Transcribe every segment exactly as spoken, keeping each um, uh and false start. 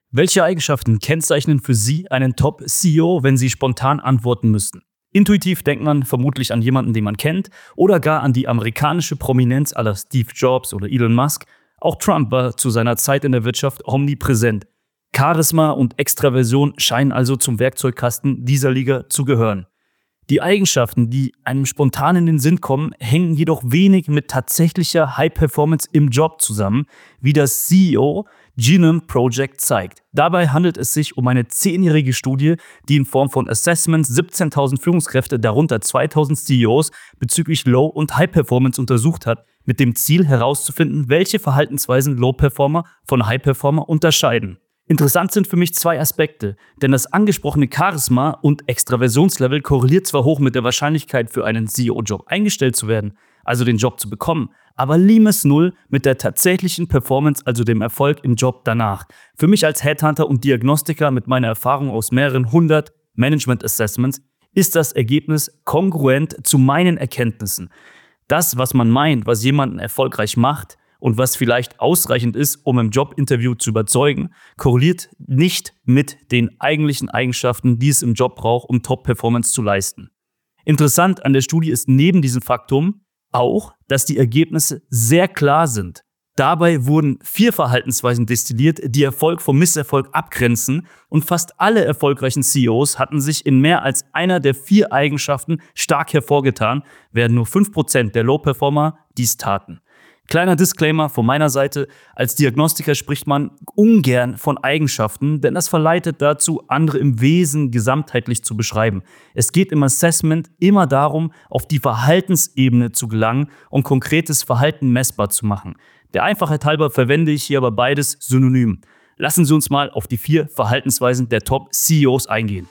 Welche Eigenschaften kennzeichnen für Sie einen Top-C E O, wenn Sie spontan antworten müssten? Intuitiv denkt man vermutlich an jemanden, den man kennt, oder gar an die amerikanische Prominenz à la Steve Jobs oder Elon Musk. Auch Trump war zu seiner Zeit in der Wirtschaft omnipräsent. Charisma und Extraversion scheinen also zum Werkzeugkasten dieser Liga zu gehören. Die Eigenschaften, die einem spontan in den Sinn kommen, hängen jedoch wenig mit tatsächlicher High-Performance im Job zusammen, wie das C E O Genome Project zeigt. Dabei handelt es sich um eine zehnjährige Studie, die in Form von Assessments siebzehntausend Führungskräfte, darunter zweitausend C E Os, bezüglich Low- und High-Performance untersucht hat, mit dem Ziel herauszufinden, welche Verhaltensweisen Low-Performer von High-Performer unterscheiden. Interessant sind für mich zwei Aspekte, denn das angesprochene Charisma und Extraversionslevel korreliert zwar hoch mit der Wahrscheinlichkeit für einen C E O-Job eingestellt zu werden, also den Job zu bekommen, aber limes Null mit der tatsächlichen Performance, also dem Erfolg im Job danach. Für mich als Headhunter und Diagnostiker mit meiner Erfahrung aus mehreren hundert Management-Assessments ist das Ergebnis kongruent zu meinen Erkenntnissen. Das, was man meint, was jemanden erfolgreich macht und was vielleicht ausreichend ist, um im Jobinterview zu überzeugen, korreliert nicht mit den eigentlichen Eigenschaften, die es im Job braucht, um Top-Performance zu leisten. Interessant an der Studie ist neben diesem Faktum auch, dass die Ergebnisse sehr klar sind. Dabei wurden vier Verhaltensweisen destilliert, die Erfolg vom Misserfolg abgrenzen, und fast alle erfolgreichen C E Os hatten sich in mehr als einer der vier Eigenschaften stark hervorgetan, während nur fünf Prozent der Low-Performer dies taten. Kleiner Disclaimer von meiner Seite: Als Diagnostiker spricht man ungern von Eigenschaften, denn das verleitet dazu, andere im Wesen gesamtheitlich zu beschreiben. Es geht im Assessment immer darum, auf die Verhaltensebene zu gelangen und konkretes Verhalten messbar zu machen. Der Einfachheit halber verwende ich hier aber beides synonym. Lassen Sie uns mal auf die vier Verhaltensweisen der Top-C E Os eingehen.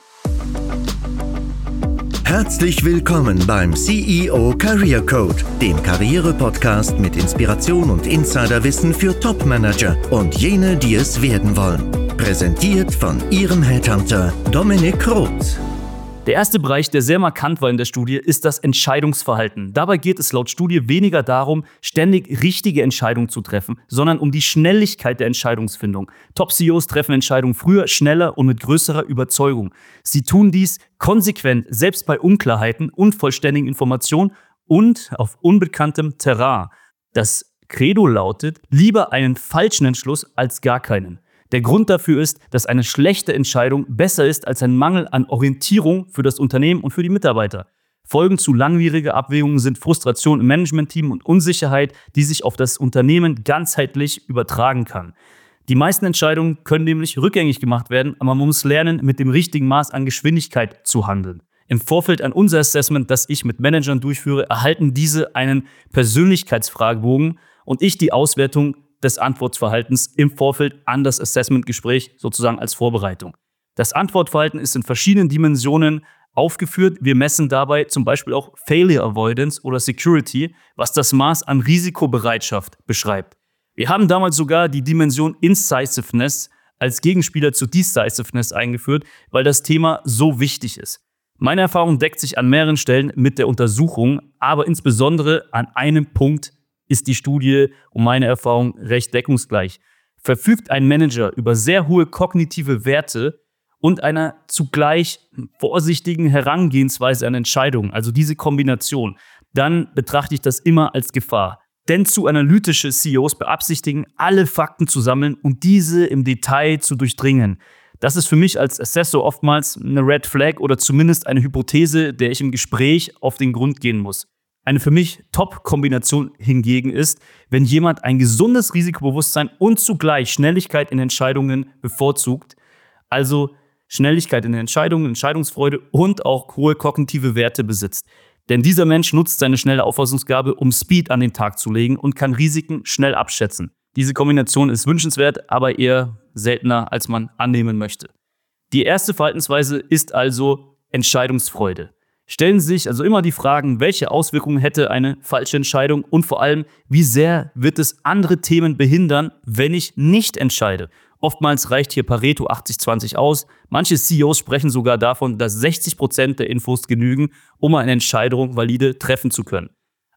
Herzlich willkommen beim C E O Career Code, dem Karriere-Podcast mit Inspiration und Insiderwissen für Top-Manager und jene, die es werden wollen. Präsentiert von Ihrem Headhunter Dominik Roth. Der erste Bereich, der sehr markant war in der Studie, ist das Entscheidungsverhalten. Dabei geht es laut Studie weniger darum, ständig richtige Entscheidungen zu treffen, sondern um die Schnelligkeit der Entscheidungsfindung. Top-C E Os treffen Entscheidungen früher, schneller und mit größerer Überzeugung. Sie tun dies konsequent, selbst bei Unklarheiten, unvollständigen Informationen und auf unbekanntem Terrain. Das Credo lautet: lieber einen falschen Entschluss als gar keinen. Der Grund dafür ist, dass eine schlechte Entscheidung besser ist als ein Mangel an Orientierung für das Unternehmen und für die Mitarbeiter. Folgen zu langwieriger Abwägungen sind Frustration im Managementteam und Unsicherheit, die sich auf das Unternehmen ganzheitlich übertragen kann. Die meisten Entscheidungen können nämlich rückgängig gemacht werden, aber man muss lernen, mit dem richtigen Maß an Geschwindigkeit zu handeln. Im Vorfeld an unser Assessment, das ich mit Managern durchführe, erhalten diese einen Persönlichkeitsfragebogen und ich die Auswertung des Antwortverhaltens im Vorfeld an das Assessment-Gespräch, sozusagen als Vorbereitung. Das Antwortverhalten ist in verschiedenen Dimensionen aufgeführt. Wir messen dabei zum Beispiel auch Failure Avoidance oder Security, was das Maß an Risikobereitschaft beschreibt. Wir haben damals sogar die Dimension Incisiveness als Gegenspieler zu Decisiveness eingeführt, weil das Thema so wichtig ist. Meine Erfahrung deckt sich an mehreren Stellen mit der Untersuchung, aber insbesondere an einem Punkt ist die Studie und meine Erfahrung recht deckungsgleich. Verfügt ein Manager über sehr hohe kognitive Werte und einer zugleich vorsichtigen Herangehensweise an Entscheidungen, also diese Kombination, dann betrachte ich das immer als Gefahr. Denn zu analytische C E Os beabsichtigen, alle Fakten zu sammeln und diese im Detail zu durchdringen. Das ist für mich als Assessor oftmals eine Red Flag oder zumindest eine Hypothese, der ich im Gespräch auf den Grund gehen muss. Eine für mich Top-Kombination hingegen ist, wenn jemand ein gesundes Risikobewusstsein und zugleich Schnelligkeit in Entscheidungen bevorzugt, also Schnelligkeit in den Entscheidungen, Entscheidungsfreude und auch hohe kognitive Werte besitzt. Denn dieser Mensch nutzt seine schnelle Auffassungsgabe, um Speed an den Tag zu legen und kann Risiken schnell abschätzen. Diese Kombination ist wünschenswert, aber eher seltener, als man annehmen möchte. Die erste Verhaltensweise ist also Entscheidungsfreude. Stellen Sie sich also immer die Fragen, welche Auswirkungen hätte eine falsche Entscheidung und vor allem, wie sehr wird es andere Themen behindern, wenn ich nicht entscheide. Oftmals reicht hier Pareto achtzig zwanzig aus. Manche C E Os sprechen sogar davon, dass sechzig Prozent der Infos genügen, um eine Entscheidung valide treffen zu können.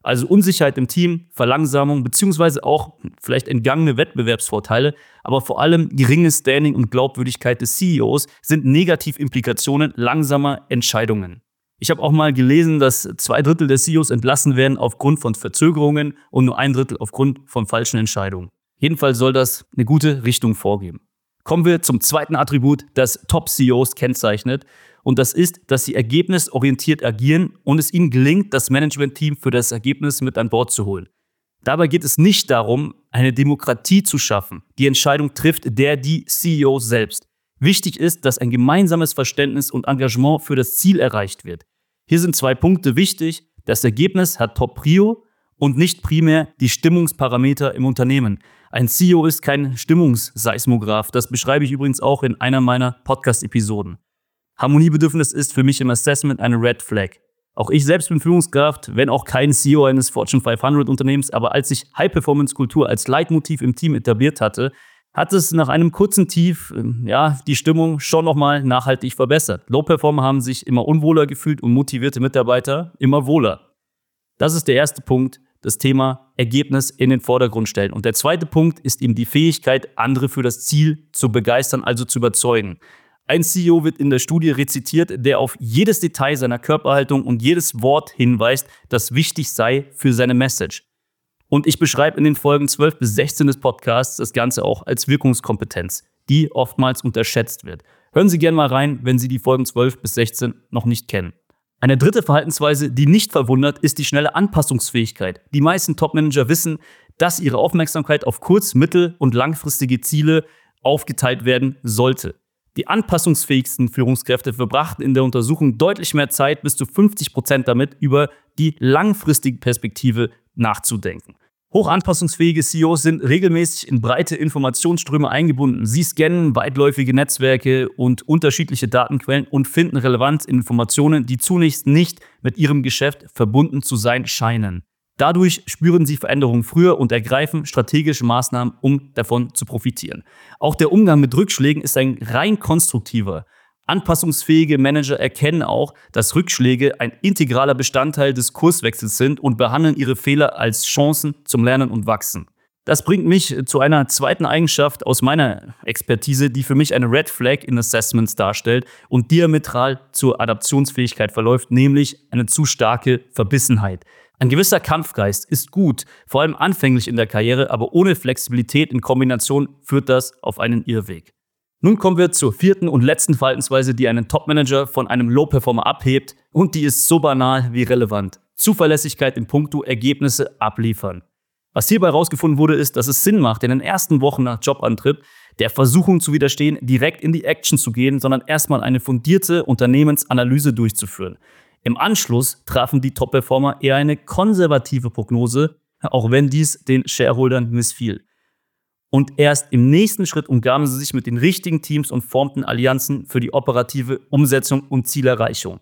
Also Unsicherheit im Team, Verlangsamung beziehungsweise auch vielleicht entgangene Wettbewerbsvorteile, aber vor allem geringes Standing und Glaubwürdigkeit des C E Os sind Negativimplikationen langsamer Entscheidungen. Ich habe auch mal gelesen, dass zwei Drittel der C E Os entlassen werden aufgrund von Verzögerungen und nur ein Drittel aufgrund von falschen Entscheidungen. Jedenfalls soll das eine gute Richtung vorgeben. Kommen wir zum zweiten Attribut, das Top-C E Os kennzeichnet. Und das ist, dass sie ergebnisorientiert agieren und es ihnen gelingt, das Management-Team für das Ergebnis mit an Bord zu holen. Dabei geht es nicht darum, eine Demokratie zu schaffen. Die Entscheidung trifft der, die C E O selbst. Wichtig ist, dass ein gemeinsames Verständnis und Engagement für das Ziel erreicht wird. Hier sind zwei Punkte wichtig. Das Ergebnis hat Top-Prio und nicht primär die Stimmungsparameter im Unternehmen. Ein C E O ist kein Stimmungsseismograph. Das beschreibe ich übrigens auch in einer meiner Podcast-Episoden. Harmoniebedürfnis ist für mich im Assessment eine Red Flag. Auch ich selbst bin Führungskraft, wenn auch kein C E O eines Fortune fünfhundert Unternehmens, aber als ich High-Performance-Kultur als Leitmotiv im Team etabliert hatte, hat es nach einem kurzen Tief, ja, die Stimmung schon nochmal nachhaltig verbessert. Low-Performer haben sich immer unwohler gefühlt und motivierte Mitarbeiter immer wohler. Das ist der erste Punkt, das Thema Ergebnis in den Vordergrund stellen. Und der zweite Punkt ist eben die Fähigkeit, andere für das Ziel zu begeistern, also zu überzeugen. Ein C E O wird in der Studie rezitiert, der auf jedes Detail seiner Körperhaltung und jedes Wort hinweist, das wichtig sei für seine Message. Und ich beschreibe in den Folgen zwölf bis sechzehn des Podcasts das Ganze auch als Wirkungskompetenz, die oftmals unterschätzt wird. Hören Sie gerne mal rein, wenn Sie die Folgen zwölf bis sechzehn noch nicht kennen. Eine dritte Verhaltensweise, die nicht verwundert, ist die schnelle Anpassungsfähigkeit. Die meisten Top-Manager wissen, dass ihre Aufmerksamkeit auf kurz-, mittel- und langfristige Ziele aufgeteilt werden sollte. Die anpassungsfähigsten Führungskräfte verbrachten in der Untersuchung deutlich mehr Zeit, bis zu fünfzig Prozent damit, über die langfristige Perspektive nachzudenken. Hoch anpassungsfähige C E Os sind regelmäßig in breite Informationsströme eingebunden. Sie scannen weitläufige Netzwerke und unterschiedliche Datenquellen und finden Relevanz in Informationen, die zunächst nicht mit ihrem Geschäft verbunden zu sein scheinen. Dadurch spüren sie Veränderungen früher und ergreifen strategische Maßnahmen, um davon zu profitieren. Auch der Umgang mit Rückschlägen ist ein rein konstruktiver. Anpassungsfähige Manager erkennen auch, dass Rückschläge ein integraler Bestandteil des Kurswechsels sind und behandeln ihre Fehler als Chancen zum Lernen und Wachsen. Das bringt mich zu einer zweiten Eigenschaft aus meiner Expertise, die für mich eine Red Flag in Assessments darstellt und diametral zur Adaptionsfähigkeit verläuft, nämlich eine zu starke Verbissenheit. Ein gewisser Kampfgeist ist gut, vor allem anfänglich in der Karriere, aber ohne Flexibilität in Kombination führt das auf einen Irrweg. Nun kommen wir zur vierten und letzten Verhaltensweise, die einen Top-Manager von einem Low-Performer abhebt, und die ist so banal wie relevant. Zuverlässigkeit in puncto Ergebnisse abliefern. Was hierbei herausgefunden wurde, ist, dass es Sinn macht, in den ersten Wochen nach Jobantritt der Versuchung zu widerstehen, direkt in die Action zu gehen, sondern erstmal eine fundierte Unternehmensanalyse durchzuführen. Im Anschluss trafen die Top-Performer eher eine konservative Prognose, auch wenn dies den Shareholdern missfiel. Und erst im nächsten Schritt umgaben sie sich mit den richtigen Teams und formten Allianzen für die operative Umsetzung und Zielerreichung.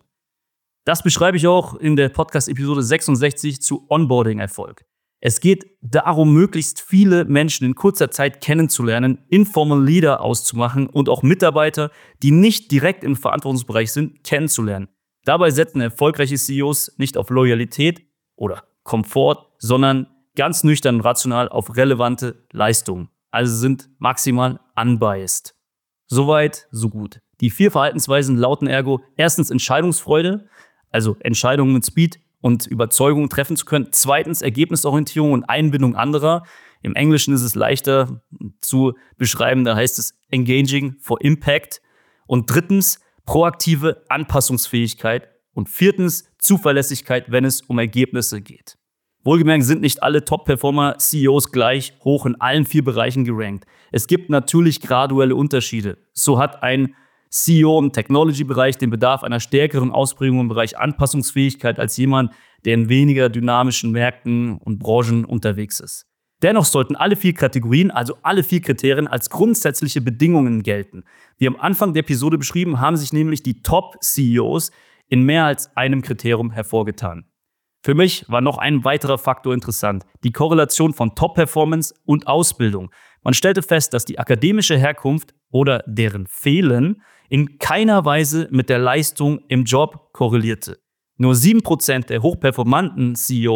Das beschreibe ich auch in der Podcast-Episode sechsundsechzig zu Onboarding-Erfolg. Es geht darum, möglichst viele Menschen in kurzer Zeit kennenzulernen, Informal Leader auszumachen und auch Mitarbeiter, die nicht direkt im Verantwortungsbereich sind, kennenzulernen. Dabei setzen erfolgreiche C E Os nicht auf Loyalität oder Komfort, sondern ganz nüchtern und rational auf relevante Leistungen. Also sind maximal unbiased. Soweit, so gut. Die vier Verhaltensweisen lauten ergo: erstens Entscheidungsfreude, also Entscheidungen mit Speed und Überzeugung treffen zu können. Zweitens Ergebnisorientierung und Einbindung anderer. Im Englischen ist es leichter zu beschreiben, da heißt es Engaging for Impact. Und drittens proaktive Anpassungsfähigkeit und viertens Zuverlässigkeit, wenn es um Ergebnisse geht. Wohlgemerkt sind nicht alle Top-Performer-C E Os gleich hoch in allen vier Bereichen gerankt. Es gibt natürlich graduelle Unterschiede. So hat ein C E O im Technology-Bereich den Bedarf einer stärkeren Ausprägung im Bereich Anpassungsfähigkeit als jemand, der in weniger dynamischen Märkten und Branchen unterwegs ist. Dennoch sollten alle vier Kategorien, also alle vier Kriterien, als grundsätzliche Bedingungen gelten. Wie am Anfang der Episode beschrieben, haben sich nämlich die Top-C E Os in mehr als einem Kriterium hervorgetan. Für mich war noch ein weiterer Faktor interessant: die Korrelation von Top-Performance und Ausbildung. Man stellte fest, dass die akademische Herkunft oder deren Fehlen in keiner Weise mit der Leistung im Job korrelierte. Nur sieben Prozent der hochperformanten C E Os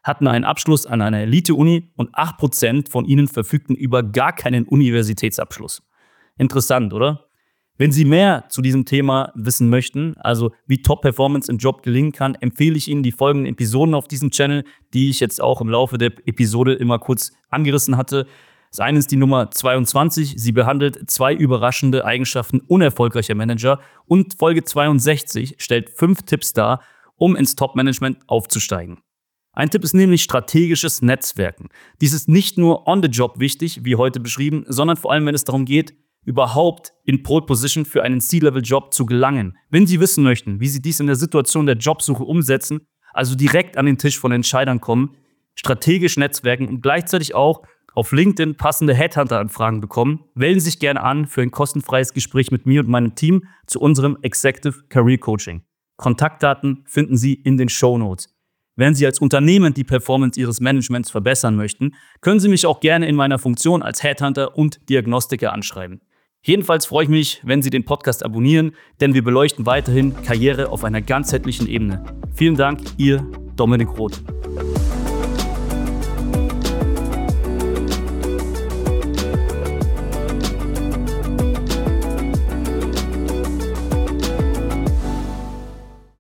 hatten einen Abschluss an einer Elite-Uni und acht Prozent von ihnen verfügten über gar keinen Universitätsabschluss. Interessant, oder? Wenn Sie mehr zu diesem Thema wissen möchten, also wie Top-Performance im Job gelingen kann, empfehle ich Ihnen die folgenden Episoden auf diesem Channel, die ich jetzt auch im Laufe der Episode immer kurz angerissen hatte. Das eine ist die Nummer zweiundzwanzig. Sie behandelt zwei überraschende Eigenschaften unerfolgreicher Manager. Und Folge zweiundsechzig stellt fünf Tipps dar, um ins Top-Management aufzusteigen. Ein Tipp ist nämlich strategisches Netzwerken. Dies ist nicht nur on the job wichtig, wie heute beschrieben, sondern vor allem, wenn es darum geht, überhaupt in Pole Position für einen C-Level-Job zu gelangen. Wenn Sie wissen möchten, wie Sie dies in der Situation der Jobsuche umsetzen, also direkt an den Tisch von Entscheidern kommen, strategisch netzwerken und gleichzeitig auch auf LinkedIn passende Headhunter-Anfragen bekommen, wählen Sie sich gerne an für ein kostenfreies Gespräch mit mir und meinem Team zu unserem Executive Career Coaching. Kontaktdaten finden Sie in den Shownotes. Wenn Sie als Unternehmen die Performance Ihres Managements verbessern möchten, können Sie mich auch gerne in meiner Funktion als Headhunter und Diagnostiker anschreiben. Jedenfalls freue ich mich, wenn Sie den Podcast abonnieren, denn wir beleuchten weiterhin Karriere auf einer ganzheitlichen Ebene. Vielen Dank, Ihr Dominik Roth.